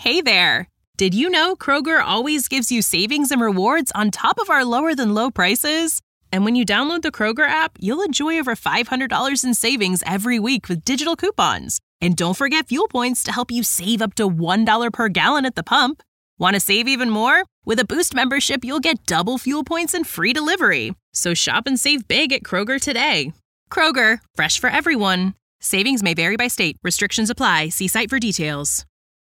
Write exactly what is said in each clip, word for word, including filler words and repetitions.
Hey there! Did you know Kroger always gives you savings and rewards on top of our lower-than-low prices? And when you download the Kroger app, you'll enjoy over five hundred dollars in savings every week with digital coupons. And don't forget fuel points to help you save up to one dollar per gallon at the pump. Want to save even more? With a Boost membership, you'll get double fuel points and free delivery. So shop and save big at Kroger today. Kroger, fresh for everyone. Savings may vary by state. Restrictions apply. See site for details.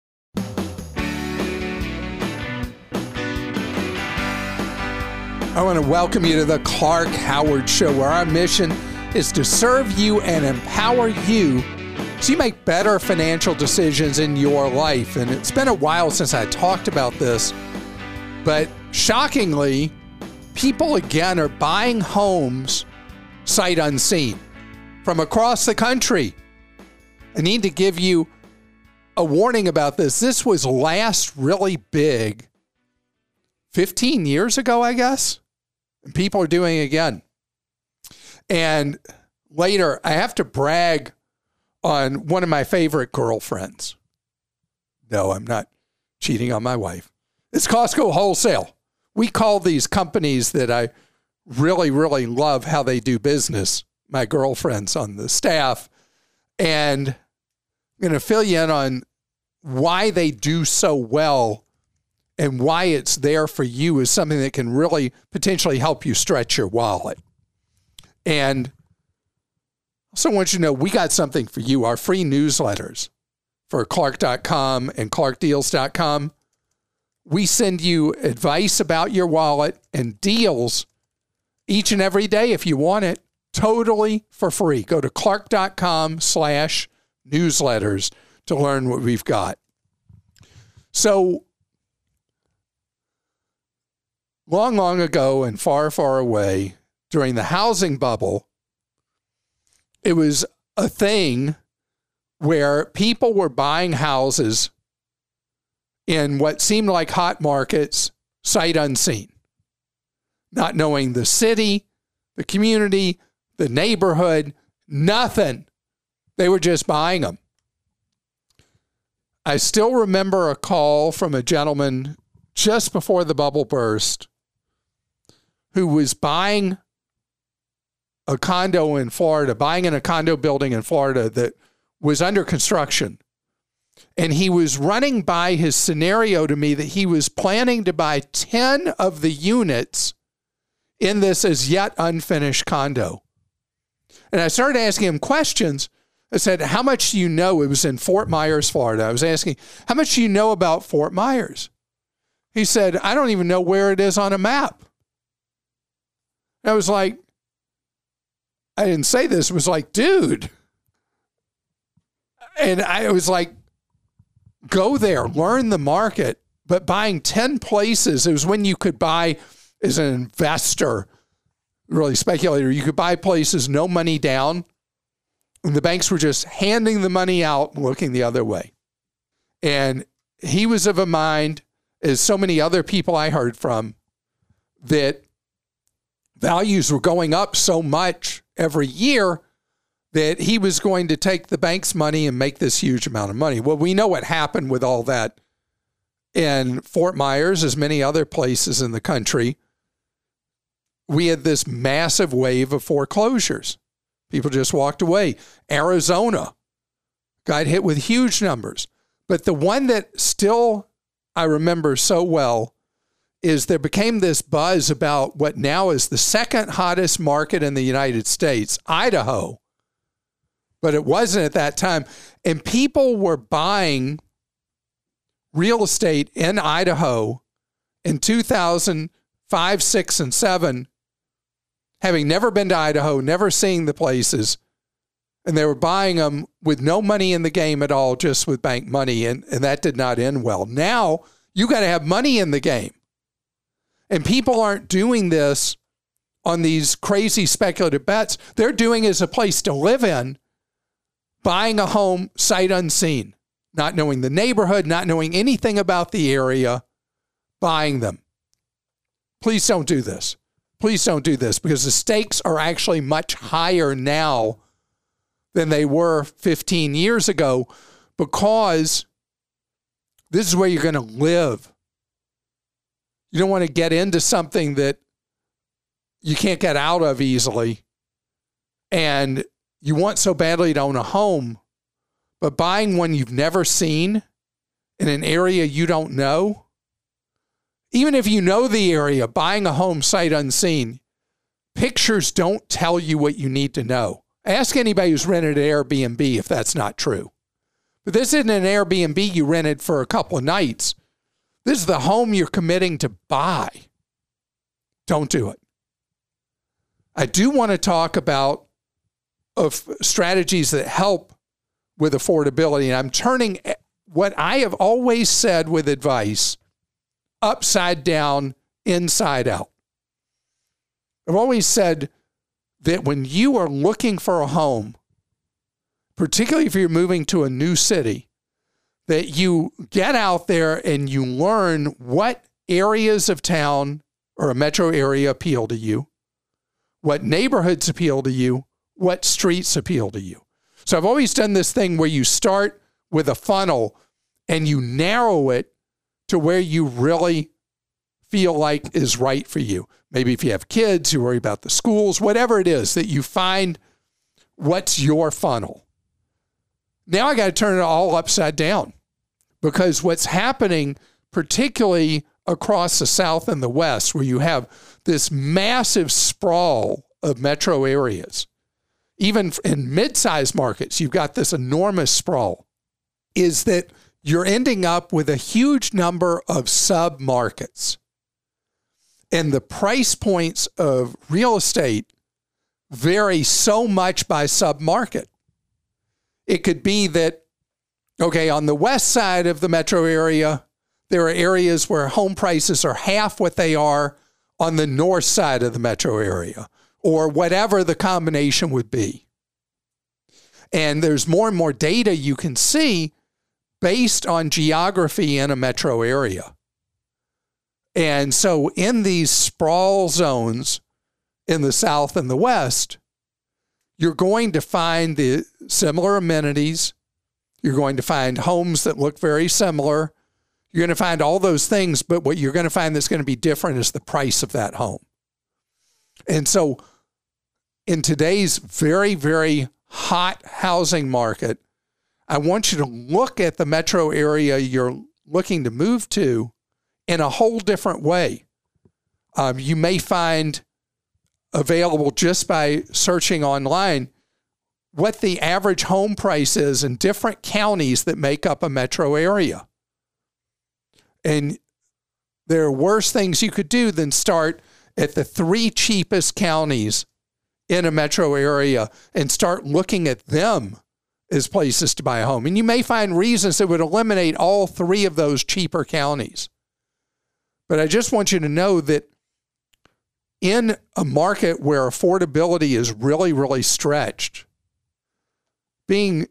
I want to welcome you to the Clark Howard Show, where our mission is to serve you and empower you so you make better financial decisions in your life. And it's been a while since I talked about this, but shockingly, people again are buying homes sight unseen from across the country. I need to give you a warning about this. This was last really big fifteen years ago, I guess. And people are doing it again. And later, I have to brag on one of my favorite girlfriends. No, I'm not cheating on my wife. It's Costco Wholesale. We call these companies that I really, really love how they do business, my girlfriends on the staff. And I'm going to fill you in on why they do so well and why it's there for you is something that can really potentially help you stretch your wallet. And also want you to know we got something for you, our free newsletters for Clark dot com and Clark Deals dot com. We send you advice about your wallet and deals each and every day if you want it, totally for free. Go to Clark dot com slash newsletters to learn what we've got. So, long, long ago and far, far away, during the housing bubble, it was a thing where people were buying houses in what seemed like hot markets, sight unseen, not knowing the city, the community, the neighborhood, nothing. They were just buying them. I still remember a call from a gentleman just before the bubble burst who was buying a condo in Florida, buying in a condo building in Florida that was under construction. And he was running by his scenario to me that he was planning to buy ten of the units in this as yet unfinished condo. And I started asking him questions. I said, how much do you know? It was in Fort Myers, Florida. I was asking, how much do you know about Fort Myers? He said, I don't even know where it is on a map. I was like, I didn't say this. It was like, dude. And I was like, go there, learn the market. But buying ten places, it was when you could buy as an investor, really speculator, you could buy places, no money down. And the banks were just handing the money out and looking the other way. And he was of a mind, as so many other people I heard from, that values were going up so much every year that he was going to take the bank's money and make this huge amount of money. Well, we know what happened with all that in Fort Myers, as many other places in the country. We had this massive wave of foreclosures. People just walked away. Arizona got hit with huge numbers. But the one that still I remember so well is there became this buzz about what now is the second hottest market in the United States, Idaho. But it wasn't at that time. And people were buying real estate in Idaho in two thousand five, six, and seven, having never been to Idaho, never seeing the places. And they were buying them with no money in the game at all, just with bank money. And, and that did not end well. Now you got to have money in the game. And people aren't doing this on these crazy speculative bets. They're doing it as a place to live in, buying a home sight unseen, not knowing the neighborhood, not knowing anything about the area, buying them. Please don't do this. Please don't do this, because the stakes are actually much higher now than they were fifteen years ago, because This is where you're going to live. You don't want to get into something that you can't get out of easily, and you want so badly to own a home, but buying one you've never seen in an area you don't know, even if you know the area, buying a home sight unseen, pictures don't tell you what you need to know. Ask anybody who's rented an Airbnb if that's not true. But this isn't an Airbnb you rented for a couple of nights. This is the home you're committing to buy. Don't do it. I do want to talk about of strategies that help with affordability. And I'm turning what I have always said with advice upside down, inside out. I've always said that when you are looking for a home, particularly if you're moving to a new city, that you get out there and you learn what areas of town or a metro area appeal to you, what neighborhoods appeal to you, what streets appeal to you. So I've always done this thing where you start with a funnel and you narrow it to where you really feel like is right for you. Maybe if you have kids, you worry about the schools, whatever it is, that you find what's your funnel. Now I got to turn it all upside down, because what's happening, particularly across the South and the West, where you have this massive sprawl of metro areas, even in mid-sized markets, you've got this enormous sprawl, is that you're ending up with a huge number of sub-markets. And the price points of real estate vary so much by sub-market. It could be that, okay, on the west side of the metro area, there are areas where home prices are half what they are on the north side of the metro area, or whatever the combination would be. And there's more and more data you can see based on geography in a metro area. And so in these sprawl zones in the South and the West, you're going to find the similar amenities. You're going to find homes that look very similar. You're going to find all those things, but what you're going to find that's going to be different is the price of that home. And so in today's very, very hot housing market, I want you to look at the metro area you're looking to move to in a whole different way. Um, you may find available just by searching online what the average home price is in different counties that make up a metro area. And there are worse things you could do than start at the three cheapest counties in a metro area and start looking at them as places to buy a home. And you may find reasons that would eliminate all three of those cheaper counties. But I just want you to know that in a market where affordability is really, really stretched, being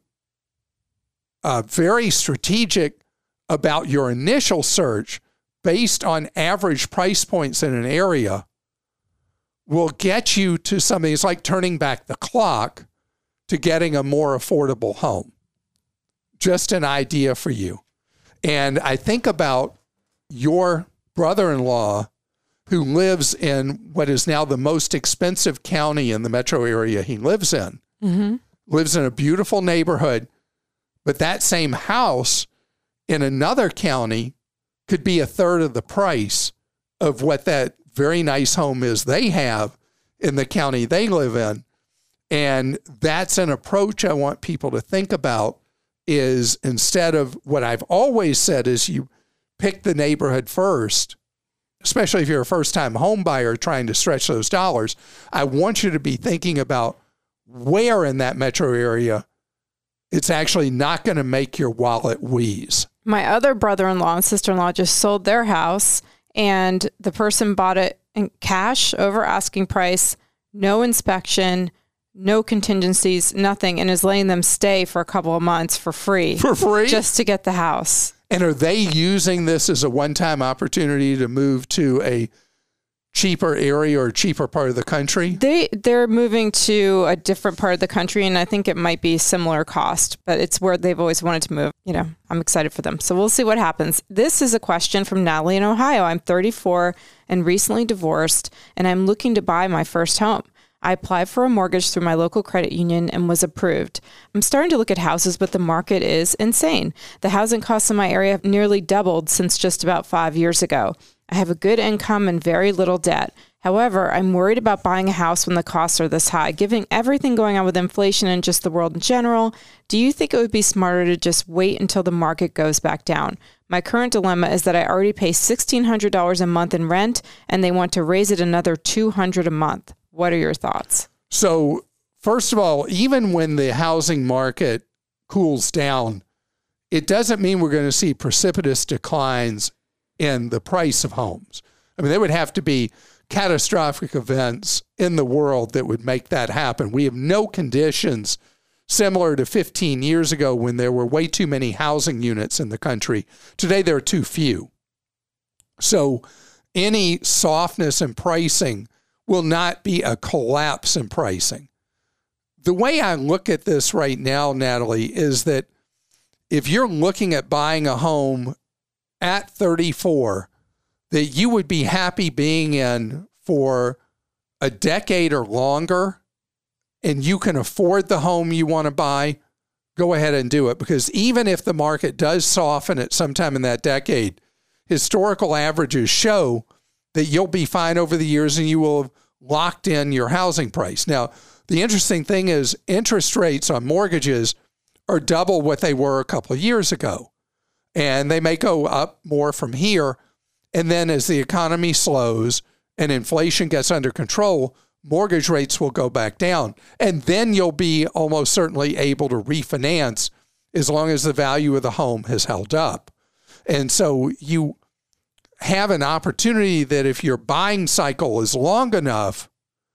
uh, very strategic about your initial search based on average price points in an area will get you to something. It's like turning back the clock to getting a more affordable home. Just an idea for you. And I think about your brother-in-law who lives in what is now the most expensive county in the metro area he lives in. Mm-hmm. Lives in a beautiful neighborhood, but that same house in another county could be a third of the price of what that very nice home is they have in the county they live in. And that's an approach I want people to think about, is instead of what I've always said is you pick the neighborhood first, especially if you're a first-time home buyer trying to stretch those dollars. I want you to be thinking about where in that metro area it's actually not going to make your wallet wheeze. My other brother-in-law and sister-in-law just sold their house, and the person bought it in cash over asking price, no inspection, no contingencies, nothing, and is letting them stay for a couple of months for free. For free? Just to get the house. And are they using this as a one-time opportunity to move to a cheaper area or cheaper part of the country? They, they're moving to a different part of the country, and I think it might be similar cost, but it's where they've always wanted to move. You know, I'm excited for them. So we'll see what happens. This is a question from Natalie in Ohio. I'm thirty-four and recently divorced, and I'm looking to buy my first home. I applied for a mortgage through my local credit union and was approved. I'm starting to look at houses, but the market is insane. The housing costs in my area have nearly doubled since just about five years ago. I have a good income and very little debt. However, I'm worried about buying a house when the costs are this high. Given everything going on with inflation and just the world in general, do you think it would be smarter to just wait until the market goes back down? My current dilemma is that I already pay sixteen hundred dollars a month in rent, and they want to raise it another two hundred dollars a month. What are your thoughts? So, first of all, even when the housing market cools down, it doesn't mean we're going to see precipitous declines in the price of homes. I mean, there would have to be catastrophic events in the world that would make that happen. We have no conditions similar to fifteen years ago when there were way too many housing units in the country. Today, there are too few. So any softness in pricing will not be a collapse in pricing. The way I look at this right now, Natalie, is that if you're looking at buying a home at thirty-four, that you would be happy being in for a decade or longer, and you can afford the home you want to buy, go ahead and do it. Because even if the market does soften at some time in that decade, historical averages show that you'll be fine over the years and you will have locked in your housing price. Now, the interesting thing is interest rates on mortgages are double what they were a couple of years ago. And they may go up more from here. And then as the economy slows and inflation gets under control, mortgage rates will go back down. And then you'll be almost certainly able to refinance as long as the value of the home has held up. And so you have an opportunity that if your buying cycle is long enough,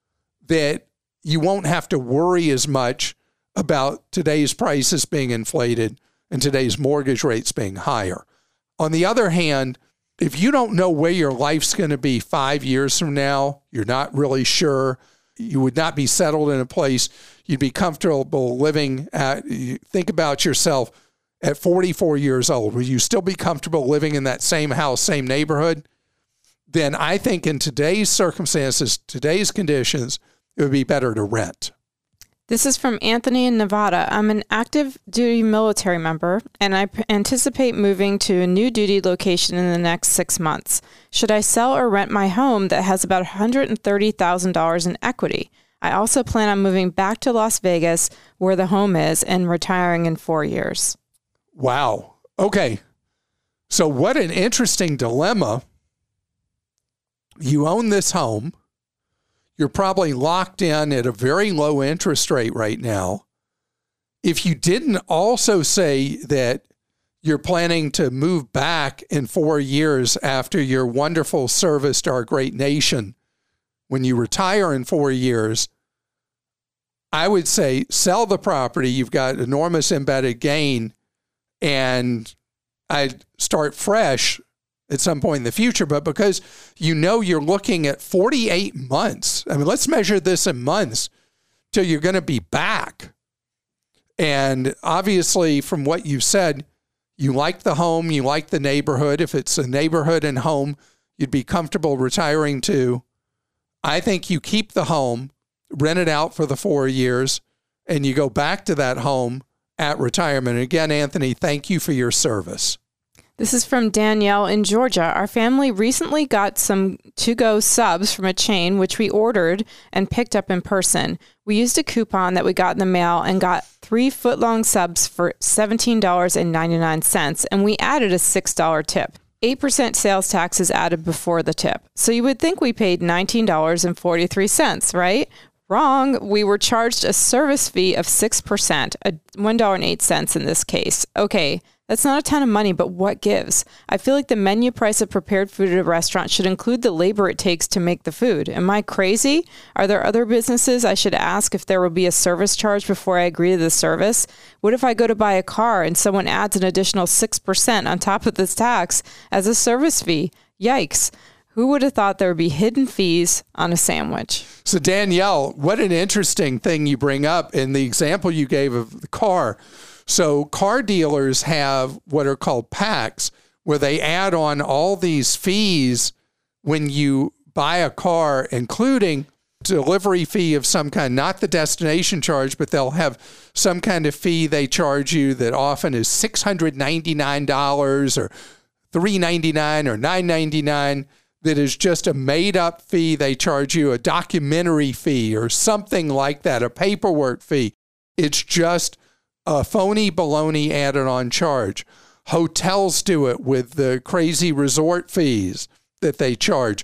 that you won't have to worry as much about today's prices being inflated and today's mortgage rates being higher. On the other hand, if you don't know where your life's going to be five years from now, you're not really sure, you would not be settled in a place you'd be comfortable living at. Think about yourself at forty-four years old. Will you still be comfortable living in that same house, same neighborhood? Then I think in today's circumstances, today's conditions, it would be better to rent. This is from Anthony in Nevada. I'm an active duty military member, and I p- anticipate moving to a new duty location in the next six months. Should I sell or rent my home that has about one hundred thirty thousand dollars in equity? I also plan on moving back to Las Vegas, where the home is, and retiring in four years. Wow. Okay. So what an interesting dilemma. You own this home. You're probably locked in at a very low interest rate right now. If you didn't also say that you're planning to move back in four years after your wonderful service to our great nation, when you retire in four years, I would say sell the property. You've got enormous embedded gain, and I'd start fresh at some point in the future. But because you know you're looking at forty-eight months, I mean, let's measure this in months till you're going to be back. And obviously, from what you said, you like the home, you like the neighborhood. If it's a neighborhood and home you'd be comfortable retiring to, I think you keep the home, rent it out for the four years, and you go back to that home at retirement. And again, Anthony, thank you for your service. This is from Danielle in Georgia. Our family recently got some to-go subs from a chain, which we ordered and picked up in person. We used a coupon that we got in the mail and got three foot-long subs for seventeen dollars and ninety-nine cents, and we added a six dollars tip. eight percent sales tax is added before the tip. So you would think we paid nineteen dollars and forty-three cents, right? Wrong. We were charged a service fee of six percent, a one dollar and eight cents in this case. Okay, that's not a ton of money, but what gives? I feel like the menu price of prepared food at a restaurant should include the labor it takes to make the food. Am I crazy? Are there other businesses I should ask if there will be a service charge before I agree to the service? What if I go to buy a car and someone adds an additional six percent on top of this tax as a service fee? Yikes. Who would have thought there would be hidden fees on a sandwich? So Danielle, what an interesting thing you bring up in the example you gave of the car. So car dealers have what are called packs, where they add on all these fees when you buy a car, including delivery fee of some kind, not the destination charge, but they'll have some kind of fee they charge you that often is six hundred ninety-nine dollars or three hundred ninety-nine dollars or nine hundred ninety-nine dollars. That is just a made-up fee. They charge you a documentary fee or something like that, a paperwork fee. It's just a phony baloney added-on charge. Hotels do it with the crazy resort fees that they charge.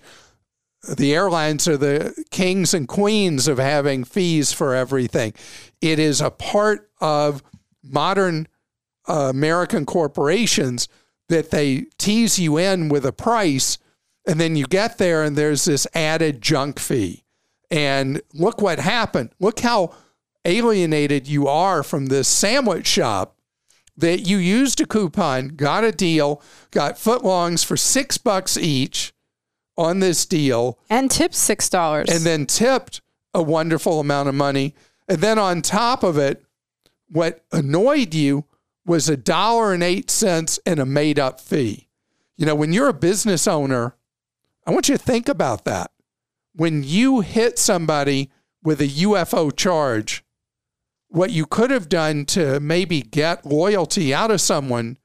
The airlines are the kings and queens of having fees for everything. It is a part of modern uh, American corporations that they tease you in with a price, and then you get there and there's this added junk fee. And look what happened. Look how alienated you are from this sandwich shop that you used a coupon, got a deal, got footlongs for six bucks each on this deal. And tipped six dollars. And then tipped a wonderful amount of money. And then on top of it, what annoyed you was a dollar and eight cents and a made up fee. You know, when you're a business owner, I want you to think about that. When you hit somebody with a U F O charge, what you could have done to maybe get loyalty out of someone,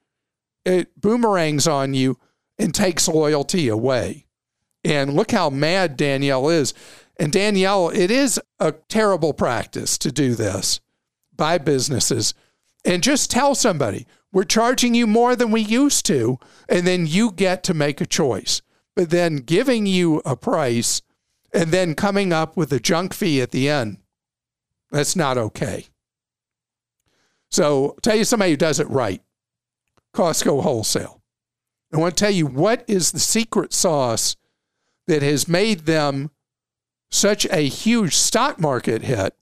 it boomerangs on you and takes loyalty away. And look how mad Danielle is. And Danielle, it is a terrible practice to do this by businesses. And just tell somebody, we're charging you more than we used to, and then you get to make a choice. But then giving you a price and then coming up with a junk fee at the end, that's not okay. So I'll tell you somebody who does it right, Costco Wholesale. I want to tell you what is the secret sauce that has made them such a huge stock market hit,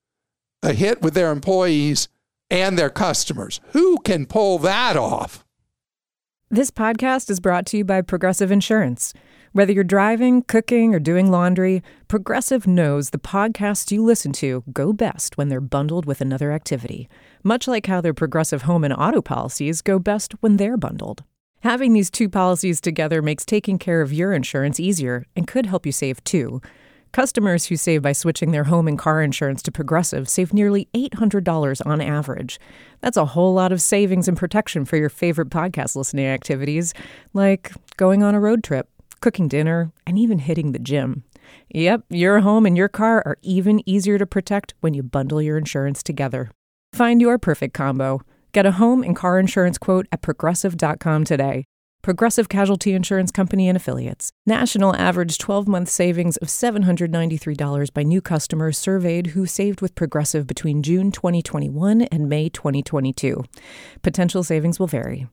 a hit with their employees and their customers. Who can pull that off? This podcast is brought to you by Progressive Insurance. Whether you're driving, cooking, or doing laundry, Progressive knows the podcasts you listen to go best when they're bundled with another activity, much like how their Progressive home and auto policies go best when they're bundled. Having these two policies together makes taking care of your insurance easier and could help you save too. Customers who save by switching their home and car insurance to Progressive save nearly eight hundred dollars on average. That's a whole lot of savings and protection for your favorite podcast listening activities, like going on a road trip, cooking dinner, and even hitting the gym. Yep, your home and your car are even easier to protect when you bundle your insurance together. Find your perfect combo. Get a home and car insurance quote at progressive dot com today. Progressive Casualty Insurance Company and Affiliates. National average twelve-month savings of seven hundred ninety-three dollars by new customers surveyed who saved with Progressive between June twenty twenty-one and May twenty twenty-two. Potential savings will vary.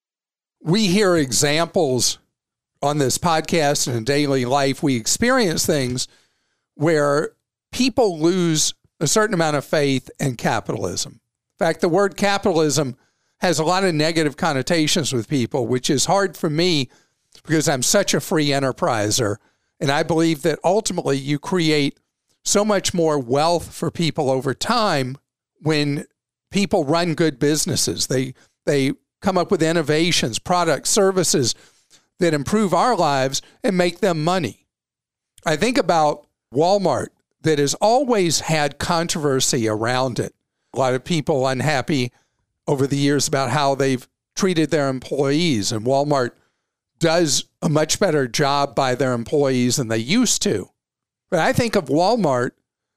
We hear examples on this podcast and in daily life. We experience things where people lose a certain amount of faith in capitalism. In fact, the word capitalism has a lot of negative connotations with people, which is hard for me because I'm such a free enterpriser. And I believe that ultimately you create so much more wealth for people over time when people run good businesses. They, they come up with innovations, products, services that improve our lives and make them money. I think about Walmart that has always had controversy around it. A lot of people unhappy over the years about how they've treated their employees, and Walmart does a much better job by their employees than they used to. But I think of Walmart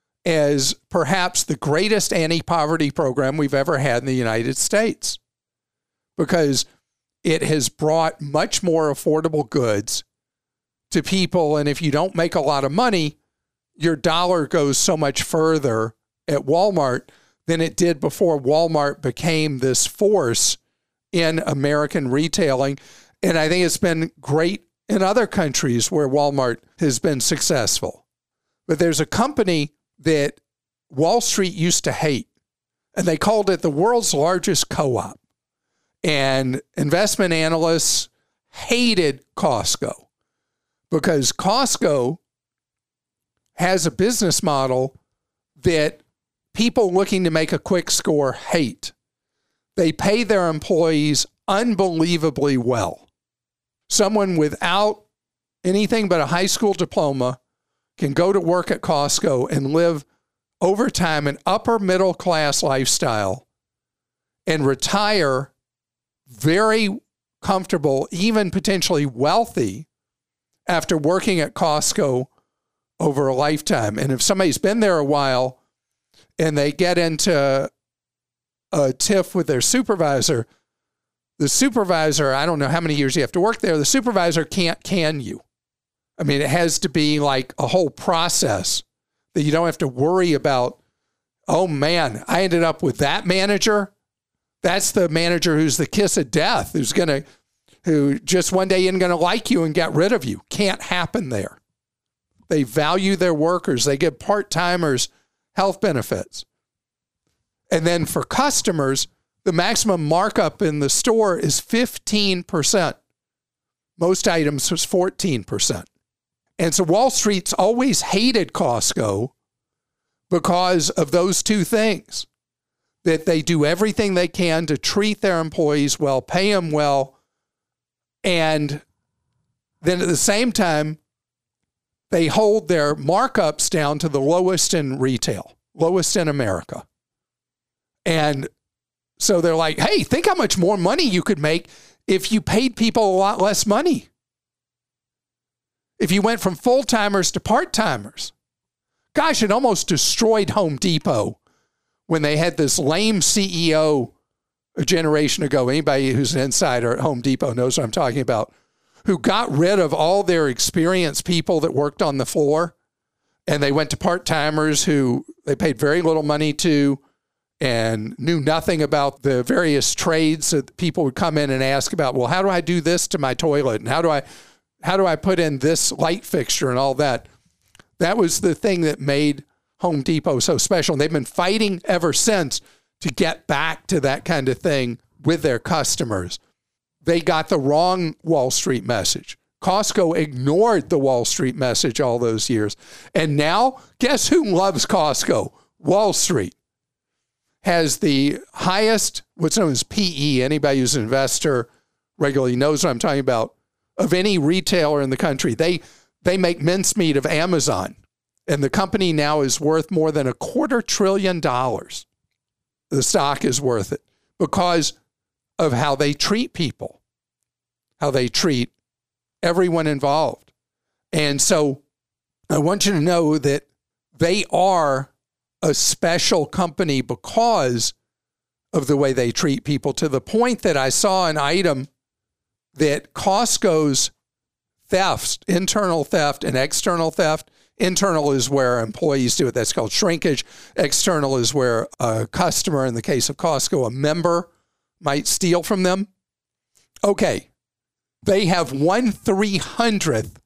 as perhaps the greatest anti-poverty program we've ever had in the United States, because it has brought much more affordable goods to people. And if you don't make a lot of money, your dollar goes so much further at Walmart than it did before Walmart became this force in American retailing. And I think it's been great in other countries where Walmart has been successful. But there's a company that Wall Street used to hate, and they called it the world's largest co-op. And investment analysts hated Costco because Costco has a business model that people looking to make a quick score hate. They pay their employees unbelievably well. Someone without anything but a high school diploma can go to work at Costco and live over time an upper middle class lifestyle and retire very comfortable, even potentially wealthy, after working at Costco over a lifetime. And if somebody's been there a while and they get into a tiff with their supervisor, the supervisor, I don't know how many years you have to work there, the supervisor can't can you. I mean, it has to be like a whole process that you don't have to worry about, oh man, I ended up with that manager. That's the manager who's the kiss of death, who's going to, who just one day isn't going to like you and get rid of you. Can't happen there. They value their workers. They give part-timers health benefits. And then for customers, the maximum markup in the store is fifteen percent. Most items was fourteen percent. And so Wall Street's always hated Costco because of those two things, that they do everything they can to treat their employees well, pay them well, and then at the same time, they hold their markups down to the lowest in retail, lowest in America. And so they're like, hey, think how much more money you could make if you paid people a lot less money. If you went from full-timers to part-timers. Gosh, it almost destroyed Home Depot when they had this lame C E O a generation ago. Anybody who's an insider at Home Depot knows what I'm talking about, who got rid of all their experienced people that worked on the floor, and they went to part-timers who they paid very little money to and knew nothing about the various trades that people would come in and ask about. Well, how do I do this to my toilet? And how do I, how do I put in this light fixture and all that? That was the thing that made Home Depot so special. And they've been fighting ever since to get back to that kind of thing with their customers. They got the wrong Wall Street message. Costco ignored the Wall Street message all those years. And now, guess who loves Costco? Wall Street has the highest, what's known as P E, anybody who's an investor regularly knows what I'm talking about, of any retailer in the country. They they make mincemeat of Amazon, and the company now is worth more than a quarter trillion dollars. The stock is worth it because of how they treat people, how they treat everyone involved. And so I want you to know that they are a special company because of the way they treat people, to the point that I saw an item that Costco's thefts, internal theft and external theft. Internal is where employees do it. That's called shrinkage. External is where a customer, in the case of Costco, a member might steal from them. Okay. They have one three hundredth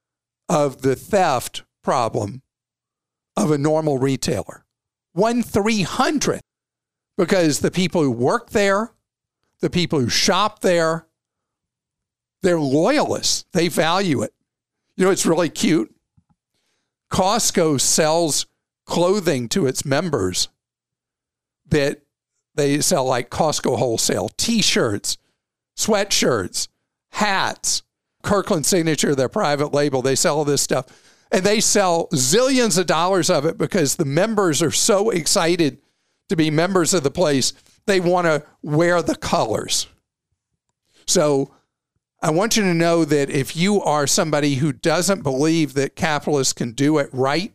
of the theft problem of a normal retailer. One three hundredth. Because the people who work there, the people who shop there, they're loyalists. They value it. You know, it's really cute. Costco sells clothing to its members that they sell, like Costco wholesale, T-shirts, sweatshirts, hats, Kirkland Signature, their private label. They sell all this stuff. And they sell zillions of dollars of it because the members are so excited to be members of the place. They want to wear the colors. So I want you to know that if you are somebody who doesn't believe that capitalists can do it right,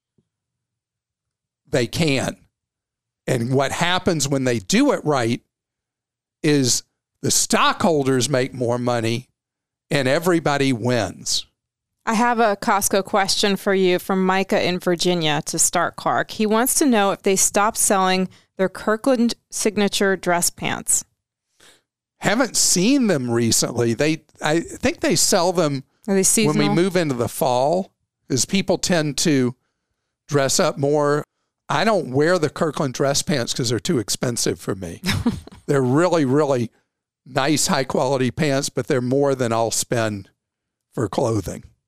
they can. And what happens when they do it right is the stockholders make more money and everybody wins. I have a Costco question for you from Micah in Virginia to start, Clark. He wants to know if they stopped selling their Kirkland Signature dress pants. Haven't seen them recently. They, I think they sell them Are they seasonal? when we move into the fall, because people tend to dress up more. I don't wear the Kirkland dress pants because they're too expensive for me. They're really, really nice, high quality pants, but they're more than I'll spend for clothing.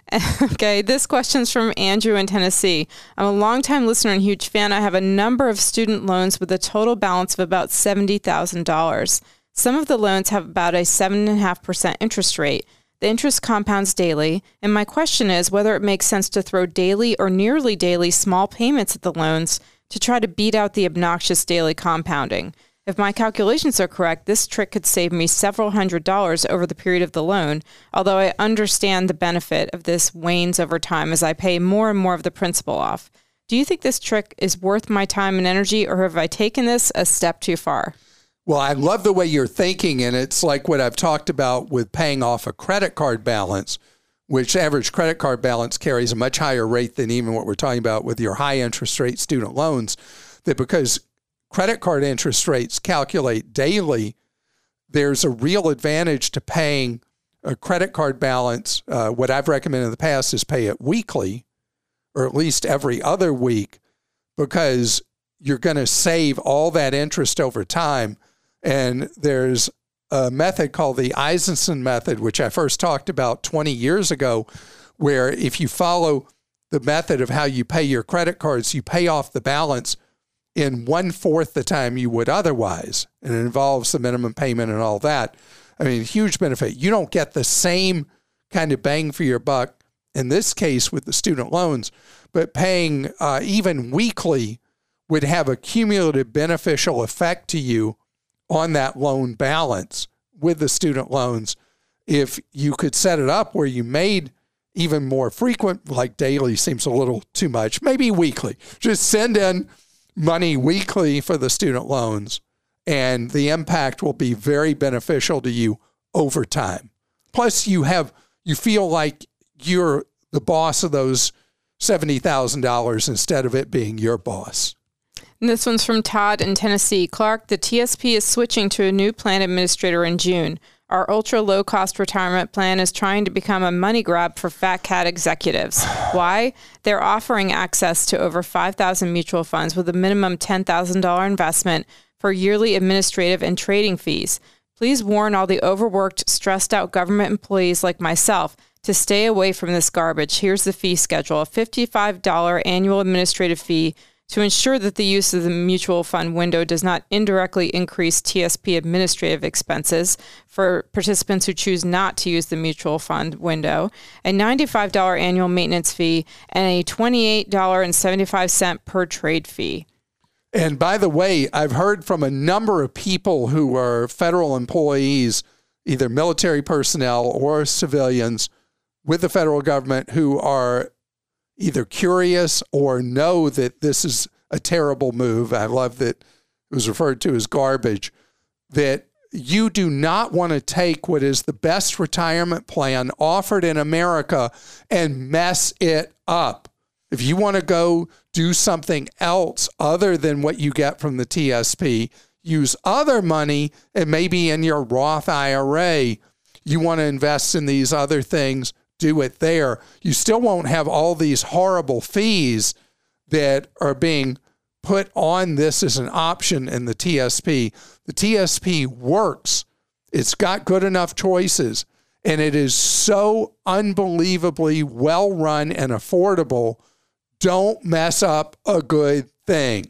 Okay, this question's from Andrew in Tennessee. I'm a longtime listener and huge fan. I have a number of student loans with a total balance of about seventy thousand dollars. Some of the loans have about a seven point five percent interest rate. The interest compounds daily, and my question is whether it makes sense to throw daily or nearly daily small payments at the loans to try to beat out the obnoxious daily compounding. If my calculations are correct, this trick could save me several hundred dollars over the period of the loan, although I understand the benefit of this wanes over time as I pay more and more of the principal off. Do you think this trick is worth my time and energy, or have I taken this a step too far? Well, I love the way you're thinking, and it's like what I've talked about with paying off a credit card balance, which average credit card balance carries a much higher rate than even what we're talking about with your high interest rate student loans, that because credit card interest rates calculate daily, there's a real advantage to paying a credit card balance. Uh, what I've recommended in the past is pay it weekly, or at least every other week, because you're going to save all that interest over time. And there's a method called the Eisenson method, which I first talked about twenty years ago, where if you follow the method of how you pay your credit cards, you pay off the balance in one-fourth the time you would otherwise. And it involves the minimum payment and all that. I mean, huge benefit. You don't get the same kind of bang for your buck in this case with the student loans, but paying uh, even weekly would have a cumulative beneficial effect to you on that loan balance with the student loans. If you could set it up where you made even more frequent, like daily seems a little too much, maybe weekly, just send in money weekly for the student loans, and the impact will be very beneficial to you over time. Plus, you have you feel like you're the boss of those seventy thousand dollars instead of it being your boss. And this one's from Todd in Tennessee. Clark, the T S P is switching to a new plan administrator in June. Our ultra low-cost retirement plan is trying to become a money grab for fat cat executives. Why? They're offering access to over five thousand mutual funds with a minimum ten thousand dollars investment for yearly administrative and trading fees. Please warn all the overworked, stressed-out government employees like myself to stay away from this garbage. Here's the fee schedule. A fifty-five dollars annual administrative fee to ensure that the use of the mutual fund window does not indirectly increase T S P administrative expenses for participants who choose not to use the mutual fund window, a ninety-five dollars annual maintenance fee, and a twenty-eight dollars and seventy-five cents per trade fee. And by the way, I've heard from a number of people who are federal employees, either military personnel or civilians with the federal government, who are either curious or know that this is a terrible move. I love that it was referred to as garbage, that you do not want to take what is the best retirement plan offered in America and mess it up. If you want to go do something else other than what you get from the T S P, use other money, and maybe in your Roth I R A, you want to invest in these other things, do it there. You still won't have all these horrible fees that are being put on this as an option in the T S P. The T S P works. It's got good enough choices, and it is so unbelievably well run and affordable. Don't mess up a good thing.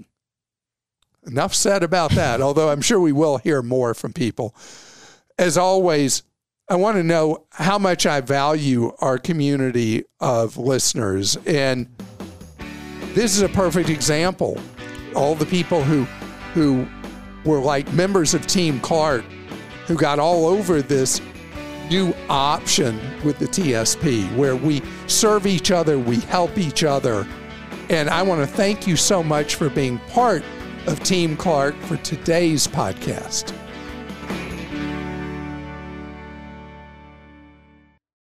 Enough said about that, although I'm sure we will hear more from people. As always, I want to know how much I value our community of listeners. And this is a perfect example. All the people who who were like members of Team Clark, who got all over this new option with the T S P, where we serve each other, we help each other. And I want to thank you so much for being part of Team Clark for today's podcast.